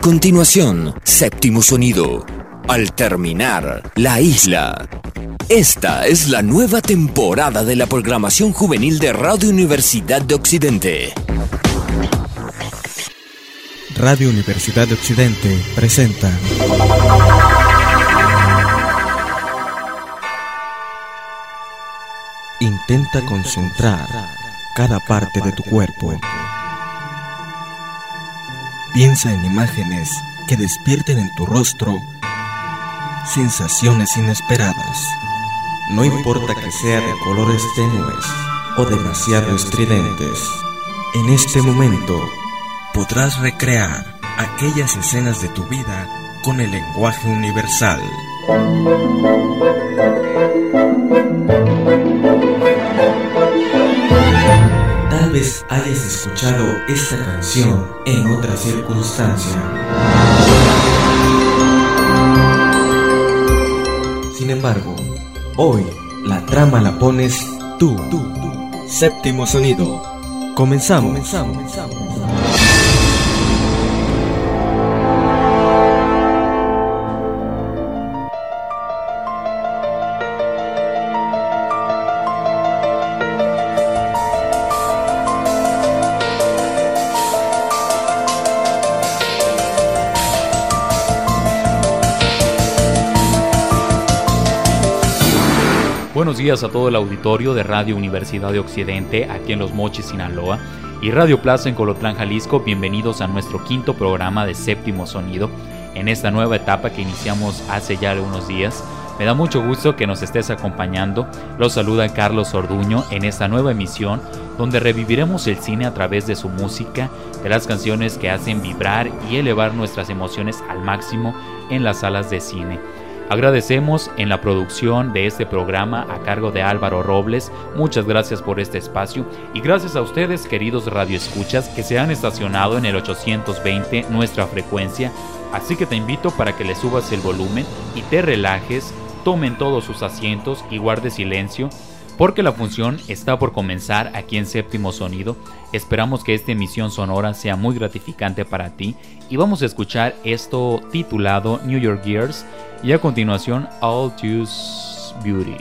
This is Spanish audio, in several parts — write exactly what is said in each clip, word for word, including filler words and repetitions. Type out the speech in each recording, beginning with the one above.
continuación, Séptimo Sonido. Al terminar, La Isla. Esta es la nueva temporada de la programación juvenil de Radio Universidad de Occidente. Radio Universidad de Occidente presenta Intenta concentrar cada parte de tu cuerpo. Piensa en imágenes que despierten en tu rostro sensaciones inesperadas. No importa que sea de colores tenues o demasiado estridentes, en este momento podrás recrear aquellas escenas de tu vida con el lenguaje universal. Tal vez hayas escuchado esta canción en otra circunstancia. Sin embargo, hoy la trama la pones tú. tú, tú. Séptimo Sonido. Comenzamos. Comenzamos. Comenzamos. Buenos días a todo el auditorio de Radio Universidad de Occidente, aquí en Los Mochis, Sinaloa, y Radio Plaza en Colotlán, Jalisco. Bienvenidos a nuestro quinto programa de Séptimo Sonido, en esta nueva etapa que iniciamos hace ya unos días. Me da mucho gusto que nos estés acompañando. Los saluda Carlos Orduño en esta nueva emisión, donde reviviremos el cine a través de su música, de las canciones que hacen vibrar y elevar nuestras emociones al máximo en las salas de cine. Agradecemos en la producción de este programa a cargo de Álvaro Robles. Muchas gracias por este espacio y gracias a ustedes, queridos radioescuchas, que se han estacionado en el ochocientos veinte, nuestra frecuencia. Así que te invito para que le subas el volumen y te relajes, tomen todos sus asientos y guarde silencio, porque la función está por comenzar aquí en Séptimo Sonido. Esperamos que esta emisión sonora sea muy gratificante para ti y vamos a escuchar esto titulado New York Years y a continuación All Too Beauty.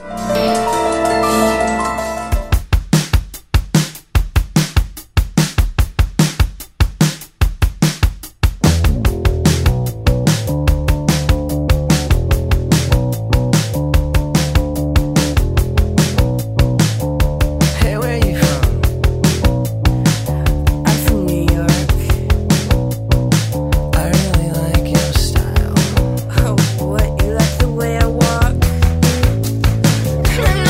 What, you like the way I walk?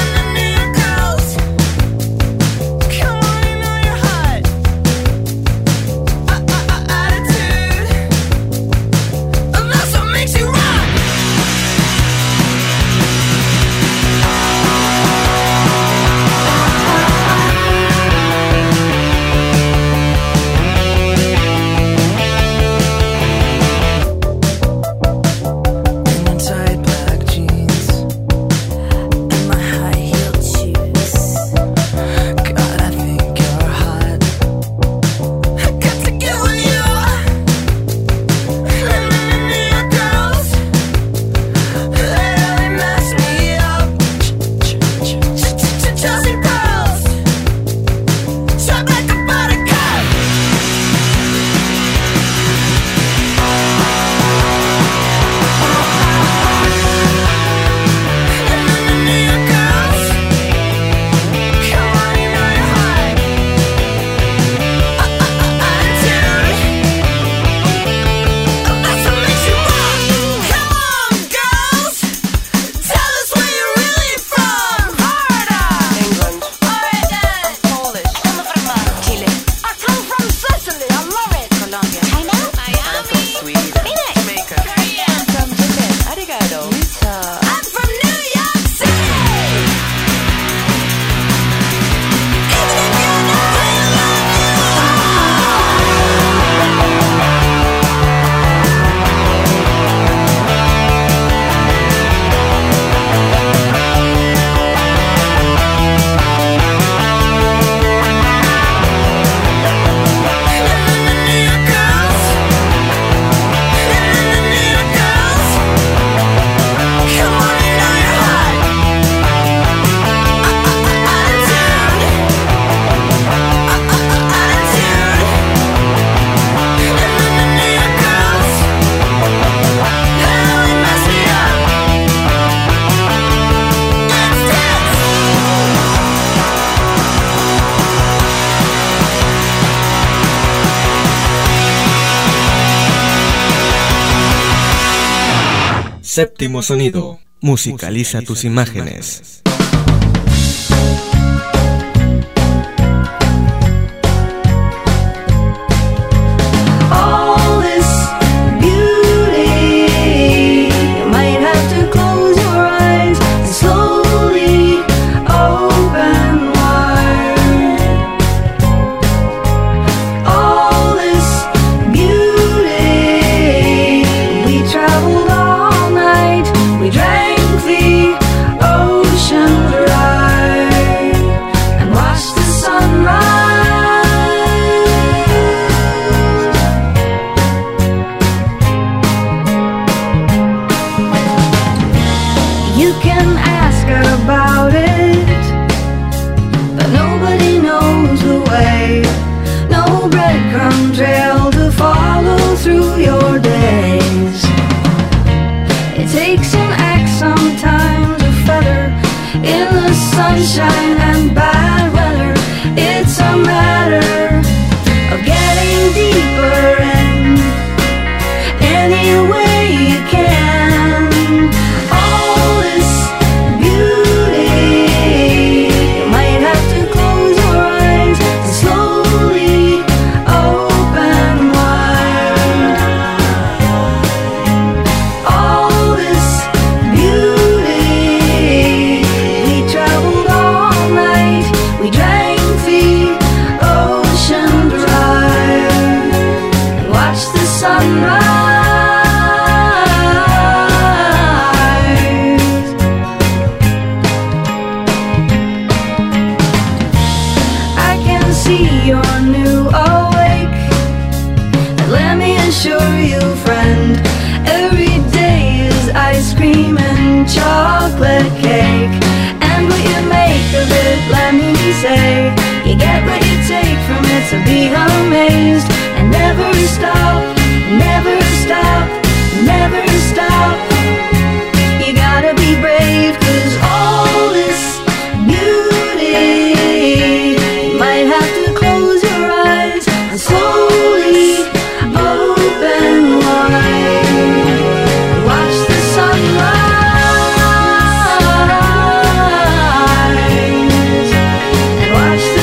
Séptimo Sonido, musicaliza tus imágenes. Sunshine and bad weather, it's a matter of getting deeper in any way you can. All this beauty, you might have to close your eyes and slowly open wide. All this beauty, we traveled all night, we drank the ocean dry and watched the sunrise. I can see you're new awake, and let me assure you, friend, every day is ice cream and chocolate cake. And what you make of it, let me say, you get what you take from it, so be amazed and never stop, never stop, never stop. You gotta be brave, 'cause all this beauty, you might have to close your eyes and slowly open wide. Watch the sunrise and watch the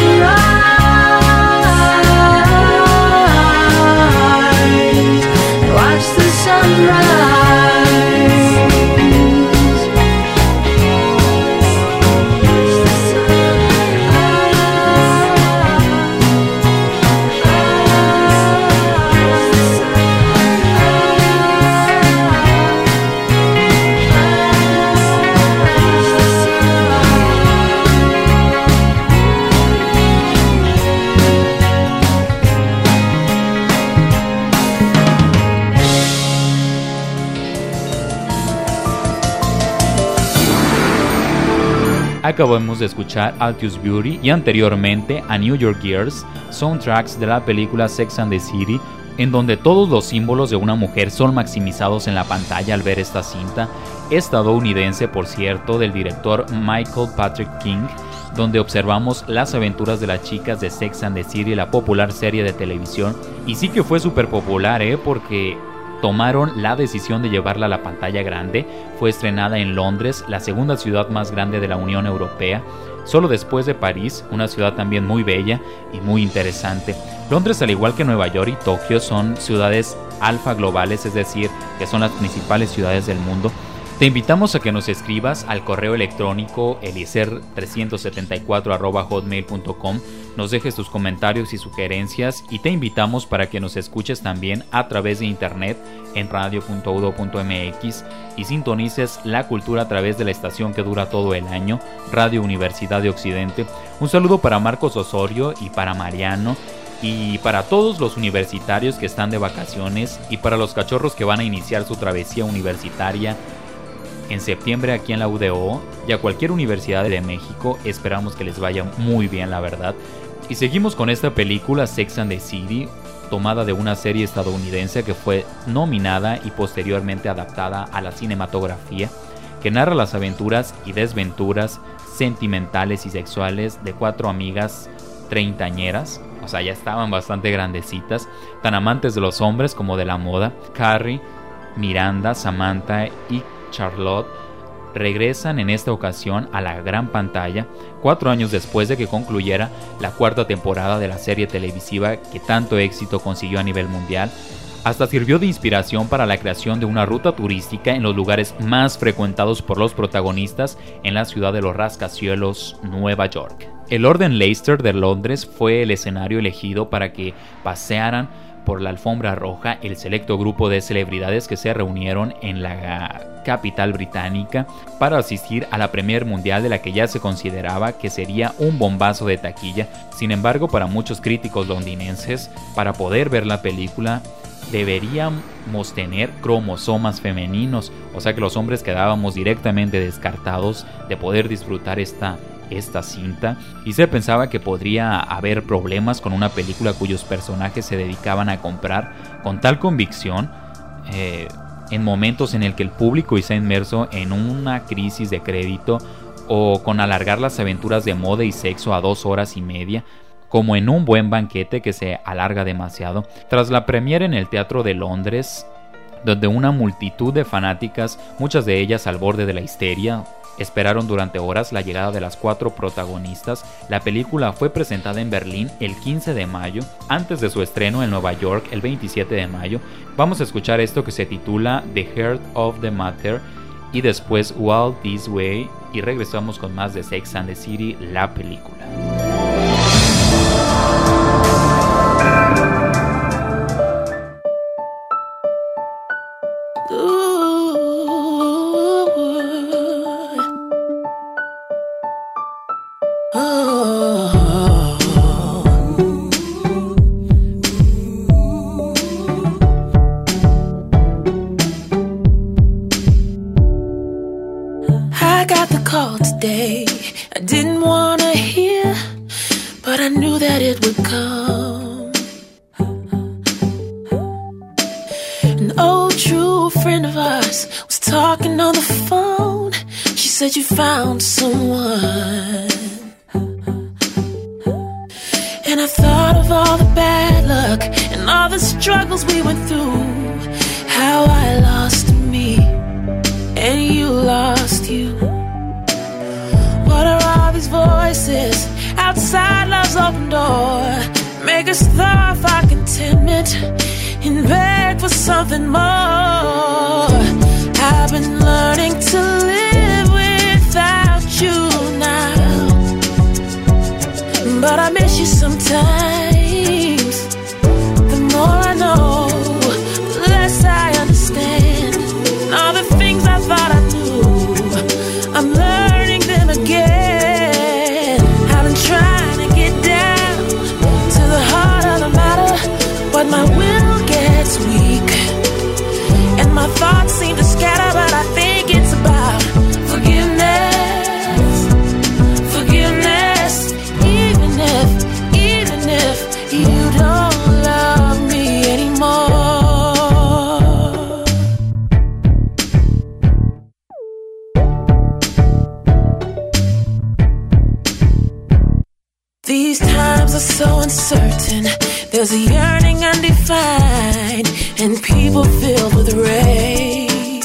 sunrise and watch the sunrise. Acabamos de escuchar Altius Beauty y anteriormente a New York Girls, soundtracks de la película Sex and the City, en donde todos los símbolos de una mujer son maximizados en la pantalla al ver esta cinta, estadounidense por cierto, del director Michael Patrick King, donde observamos las aventuras de las chicas de Sex and the City, la popular serie de televisión. Y sí que fue súper popular, ¿eh? Porque tomaron la decisión de llevarla a la pantalla grande. Fue estrenada en Londres, la segunda ciudad más grande de la Unión Europea, solo después de París, una ciudad también muy bella y muy interesante. Londres, al igual que Nueva York y Tokio, son ciudades alfa globales, es decir, que son las principales ciudades del mundo. Te invitamos a que nos escribas al correo electrónico eliezer trescientos setenta y cuatro arroba hotmail punto com, nos dejes tus comentarios y sugerencias y te invitamos para que nos escuches también a través de internet en radio punto u d o punto m x y sintonices la cultura a través de la estación que dura todo el año, Radio Universidad de Occidente. Un saludo para Marcos Osorio y para Mariano y para todos los universitarios que están de vacaciones y para los cachorros que van a iniciar su travesía universitaria en septiembre aquí en la U D O y a cualquier universidad de México. Esperamos que les vaya muy bien, la verdad. Y seguimos con esta película Sex and the City, tomada de una serie estadounidense que fue nominada y posteriormente adaptada a la cinematografía, que narra las aventuras y desventuras sentimentales y sexuales de cuatro amigas treintañeras, o sea, ya estaban bastante grandecitas, tan amantes de los hombres como de la moda. Carrie, Miranda, Samantha y Charlotte regresan en esta ocasión a la gran pantalla, cuatro años después de que concluyera la cuarta temporada de la serie televisiva que tanto éxito consiguió a nivel mundial. Hasta sirvió de inspiración para la creación de una ruta turística en los lugares más frecuentados por los protagonistas en la ciudad de los rascacielos, Nueva York. El Orden Leicester de Londres fue el escenario elegido para que pasearan por la alfombra roja el selecto grupo de celebridades que se reunieron en la capital británica para asistir a la premier mundial de la que ya se consideraba que sería un bombazo de taquilla. Sin embargo, para muchos críticos londinenses, para poder ver la película deberíamos tener cromosomas femeninos, o sea que los hombres quedábamos directamente descartados de poder disfrutar esta esta cinta, y se pensaba que podría haber problemas con una película cuyos personajes se dedicaban a comprar con tal convicción eh, en momentos en el que el público está inmerso en una crisis de crédito, o con alargar las aventuras de moda y sexo a dos horas y media, como en un buen banquete que se alarga demasiado. Tras la premiere en el Teatro de Londres, donde una multitud de fanáticas, muchas de ellas al borde de la histeria, esperaron durante horas la llegada de las cuatro protagonistas, la película fue presentada en Berlín el quince de mayo, antes de su estreno en Nueva York el veintisiete de mayo. Vamos a escuchar esto que se titula The Heart of the Matter y después Walk This Way, y regresamos con más de Sex and the City, la película. You found someone, and I thought of all the bad luck and all the struggles we went through, how I lost me and you lost you. What are all these voices outside love's open door, make us throw off our contentment and beg for something more? I've been learning to live without you now, but I miss you sometimes. The more I know, the less I understand. And all the things I thought I knew, I'm learning them again. I've been trying to get down to the heart of the matter, but my will gets weak and my thoughts seem to scatter. But I think it's about forgiveness. You don't love me anymore. These times are so uncertain. There's a yearning undefined, and people filled with rage.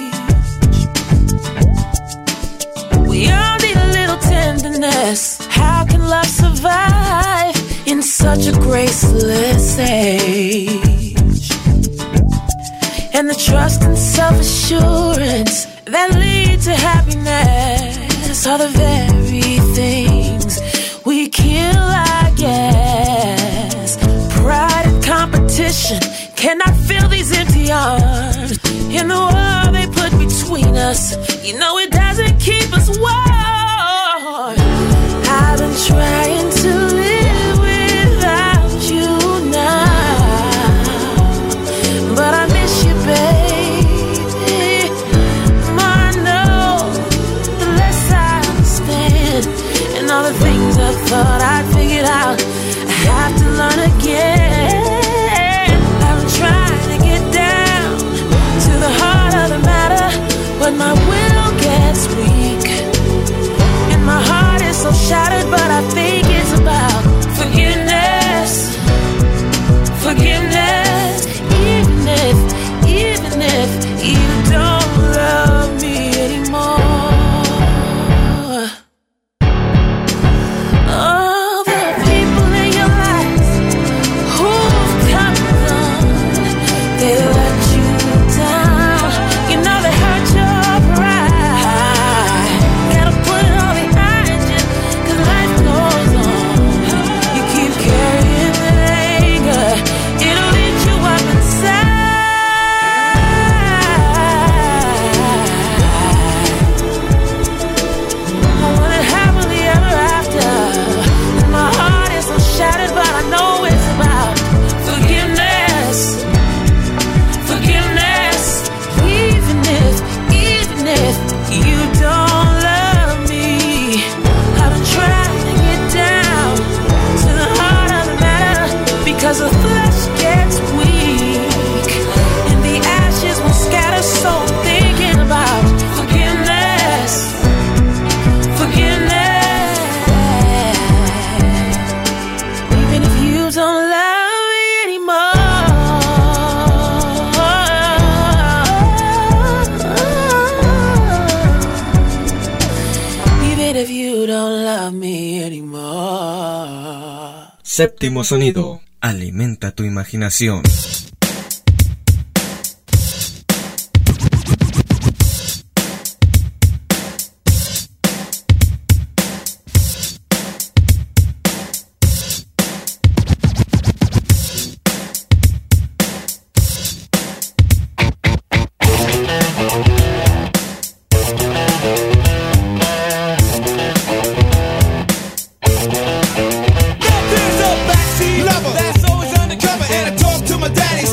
We all need a little tenderness. How can love survive in such a graceless age? And the trust and self-assurance that lead to happiness are the very things we kill, I guess. Pride and competition cannot fill these empty arms. In the world they put between us, you know it doesn't keep us warm. I've been trying to live without you now, but I miss you, baby. The more I know, the less I understand. And all the things I thought I'd figured out, I have to learn again. I've been trying to get down to the heart of the matter, but my will gets weak and my heart is so shattered. But I think it love me anymore. Séptimo sonido. Alimenta tu imaginación. That's always undercover, and I talk to my daddy.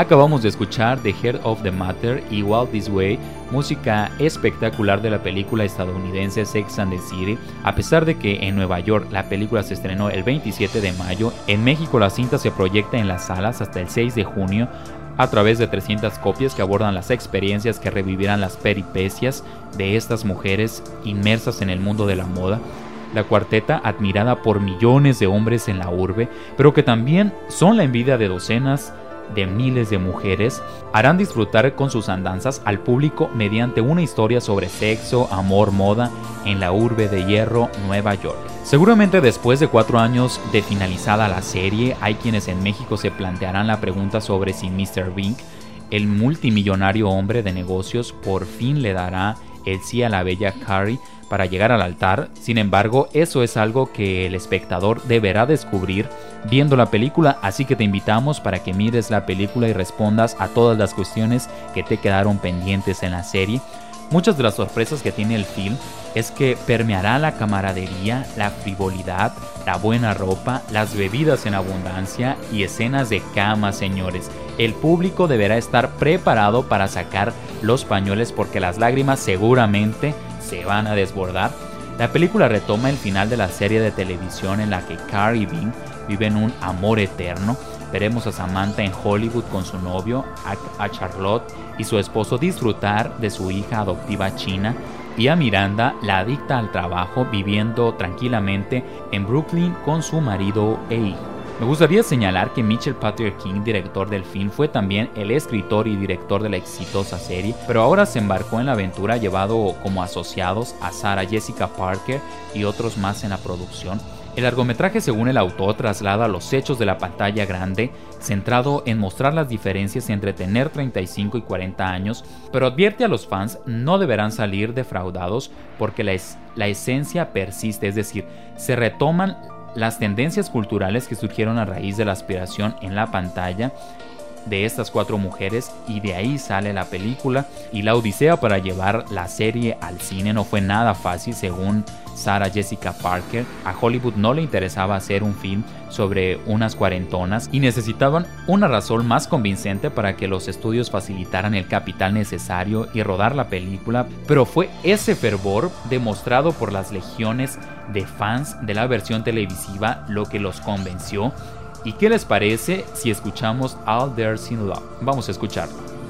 Acabamos de escuchar The Heart of the Matter y Walk This Way, música espectacular de la película estadounidense Sex and the City. A pesar de que en Nueva York la película se estrenó el veintisiete de mayo, en México la cinta se proyecta en las salas hasta el seis de junio a través de trescientas copias que abordan las experiencias que revivirán las peripecias de estas mujeres inmersas en el mundo de la moda. La cuarteta, admirada por millones de hombres en la urbe, pero que también son la envidia de docenas de miles de mujeres, harán disfrutar con sus andanzas al público mediante una historia sobre sexo, amor, moda en la urbe de hierro, Nueva York. Seguramente después de cuatro años de finalizada la serie, hay quienes en México se plantearán la pregunta sobre si míster Bing, el multimillonario hombre de negocios, por fin le dará el sí a la bella Carrie para llegar al altar. Sin embargo, eso es algo que el espectador deberá descubrir viendo la película, así que te invitamos para que mires la película y respondas a todas las cuestiones que te quedaron pendientes en la serie. Muchas de las sorpresas que tiene el film es que permeará la camaradería, la frivolidad, la buena ropa, las bebidas en abundancia y escenas de cama, señores. El público deberá estar preparado para sacar los pañuelos porque las lágrimas seguramente se van a desbordar. La película retoma el final de la serie de televisión en la que Carrie y Bing viven un amor eterno. Veremos a Samantha en Hollywood con su novio, a, a Charlotte y su esposo disfrutar de su hija adoptiva china, y a Miranda, la adicta al trabajo, viviendo tranquilamente en Brooklyn con su marido e hijo. Me gustaría señalar que Mitchell Patrick King, director del film, fue también el escritor y director de la exitosa serie, pero ahora se embarcó en la aventura llevado como asociados a Sarah Jessica Parker y otros más en la producción. El largometraje, según el autor, traslada los hechos de la pantalla grande, centrado en mostrar las diferencias entre tener treinta y cinco y cuarenta años, pero advierte a los fans no deberán salir defraudados porque la, es, la esencia persiste, es decir, se retoman las tendencias culturales que surgieron a raíz de la aspiración en la pantalla de estas cuatro mujeres, y de ahí sale la película. Y la odisea para llevar la serie al cine no fue nada fácil. Según Sarah Jessica Parker, a Hollywood no le interesaba hacer un film sobre unas cuarentonas y necesitaban una razón más convincente para que los estudios facilitaran el capital necesario y rodar la película, pero fue ese fervor demostrado por las legiones de fans de la versión televisiva lo que los convenció. ¿Y qué les parece si escuchamos All There's in Love? Vamos a escucharlo.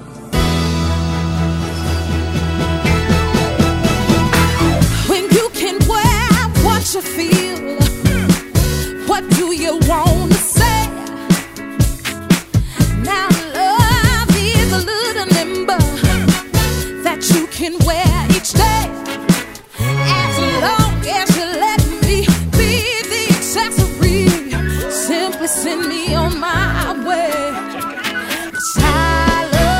When you can wear what you feel, what do you want to say? Now love is a little nimble that you can wear each day. As long as you let me be the accessory, simply send me on my way. 'Cause I love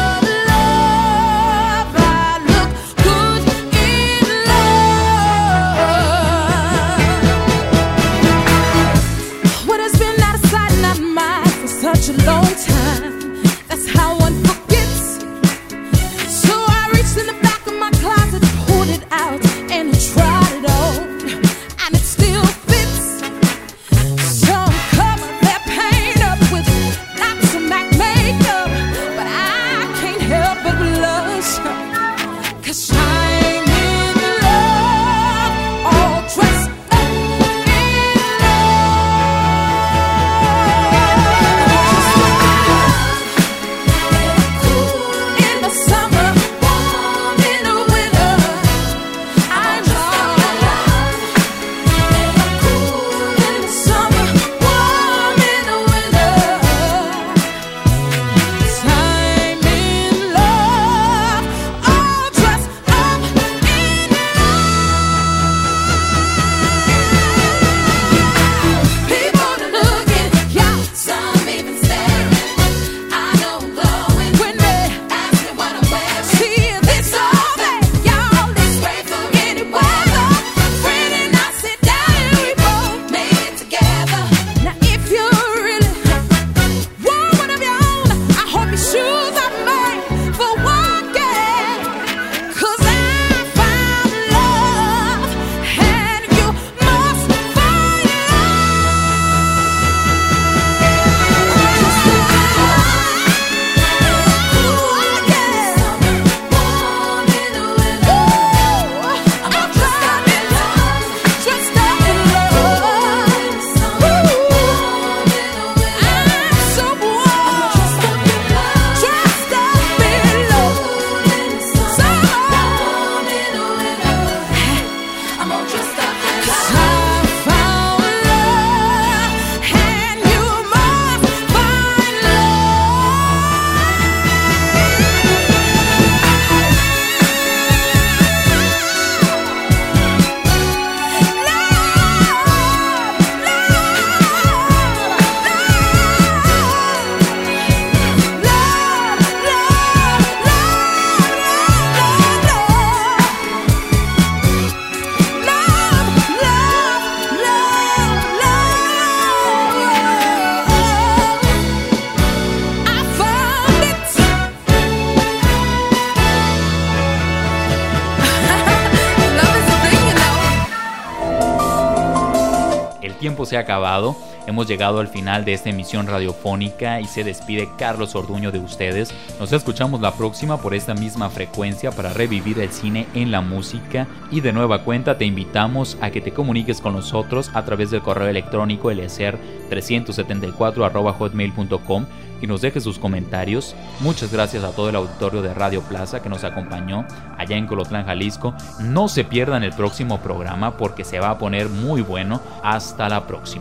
tiempo se ha acabado. Hemos llegado al final de esta emisión radiofónica y se despide Carlos Orduño de ustedes. Nos escuchamos la próxima por esta misma frecuencia para revivir el cine en la música. Y de nueva cuenta te invitamos a que te comuniques con nosotros a través del correo electrónico eliezer trescientos setenta y cuatro arroba hotmail punto com y nos deje sus comentarios. Muchas gracias a todo el auditorio de Radio Plaza que nos acompañó allá en Colotlán, Jalisco. No se pierdan el próximo programa porque se va a poner muy bueno. Hasta la próxima.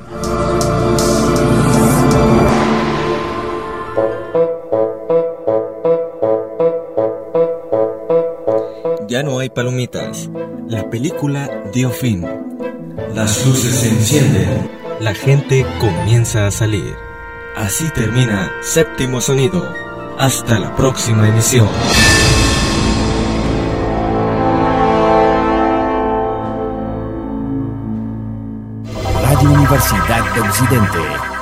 Ya no hay palomitas. La película dio fin. Las luces se encienden. La gente comienza a salir. Así termina Séptimo Sonido. Hasta la próxima emisión. Radio Universidad de Occidente.